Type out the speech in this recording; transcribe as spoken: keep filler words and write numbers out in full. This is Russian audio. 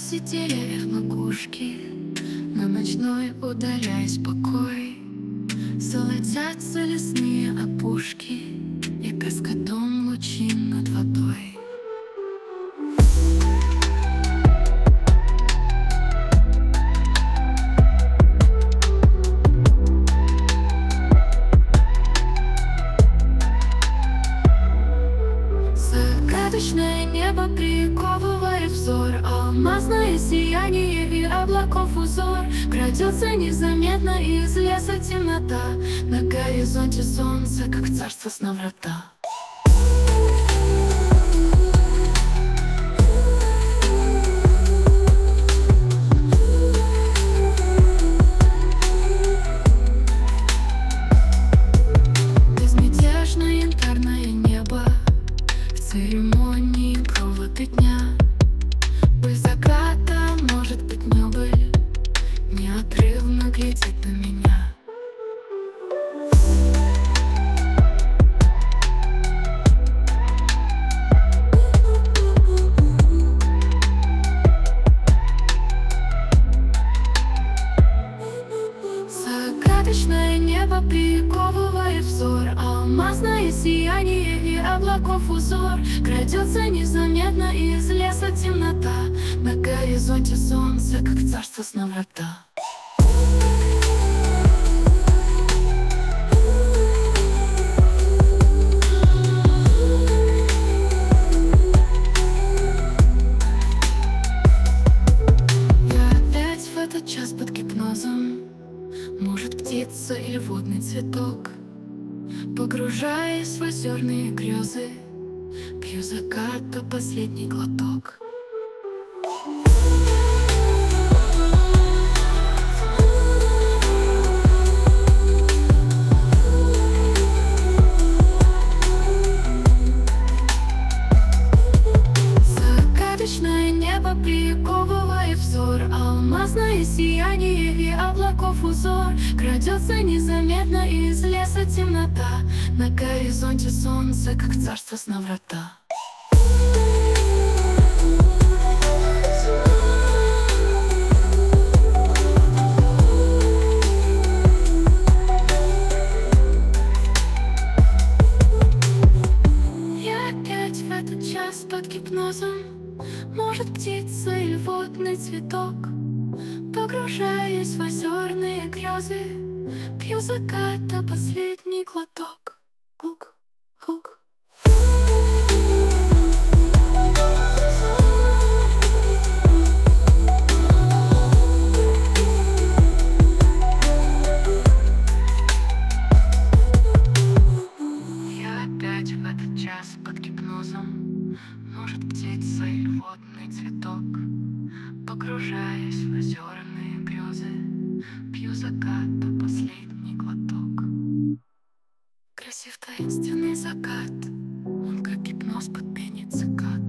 Среди деревьев макушки, на ночной удаляясь покой, золотятся лесные опушки и каскадом лучин над водой. Загадочное небо приковывает взор, алмазное сияние и облаков узор. Крадется незаметно из леса темнота, на горизонте солнце, как царство сна врата. Безмятежное янтарное небо в церемонии провода дня. Пусть заката, может быть, небо неотрывно глядит на меня. Загадочное небо приковывает взор, алмазное сияние и облаков узор. Крадется незаметно из леса темнота, на горизонте солнце, как царство сна врата. Я опять в этот час под гипнозом, может, птица или водный цветок. Погружаясь в озерные грезы, пью заката последний глоток. Загадочное небо приковывает взор, алмазное сияние и облаков узор. Крадется незаметно из леса темнота, на горизонте солнце, как царство сна врата. Я опять в этот час под гипнозом, может, птица или водный цветок. Погружаясь в озерные грезы, пью заката последний глоток. Хук, хук. Я опять в этот час под гипнозом, может, птица или водный цветок. Погружаясь в озерные грезы, пью заката последний глоток. Красив таинственный закат, он как гипноз под пение цикад.